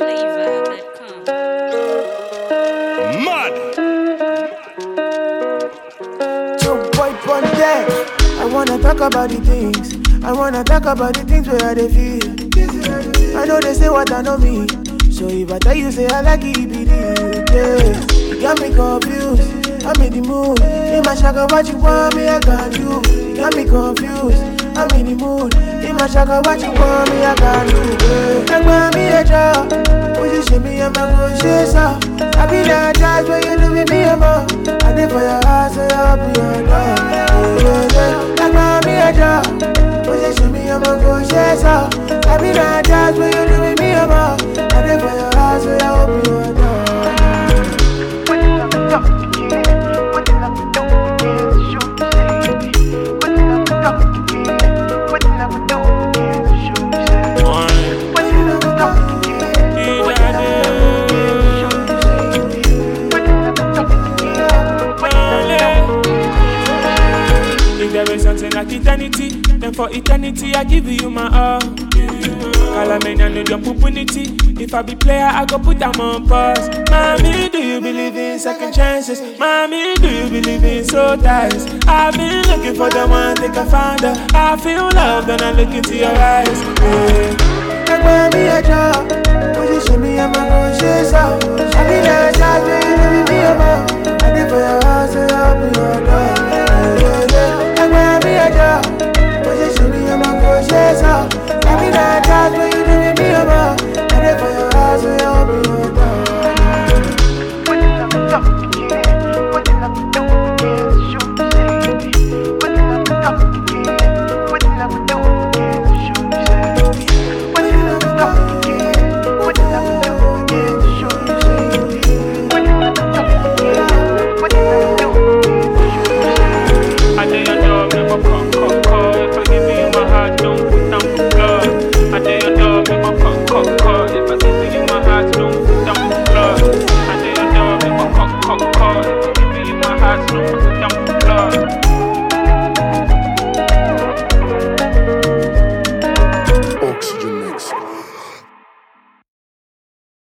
Mad. Boy, on deck. I wanna talk about the things. I wanna talk about the things where they feel. I know they say what I know me. So if I tell you, say I like it, be the yeah. You got me confused. I'm in the mood. In my shaka, what you want me, I got you. You got me confused. I'm in the mood. In my shaka, what you want me, I got you. Like want me a job. Position me, I'm not gonna share so. I be that judge when you do with me, I'm on. I did for your house, so I'll be your dog. Like want me a job. Position me, I'm not gonna share so. I be that judge when you do with me, I'm on. I did for your house, so I'll be your dog. Something like eternity, then for eternity I give you my all. Calamania need your opportunity. If I be player, I go put them on pause. Mommy, do you believe in second chances? Mommy, do you believe in soul ties? I've been looking for the one, think I found her. I feel love when I look into your eyes. Yeah.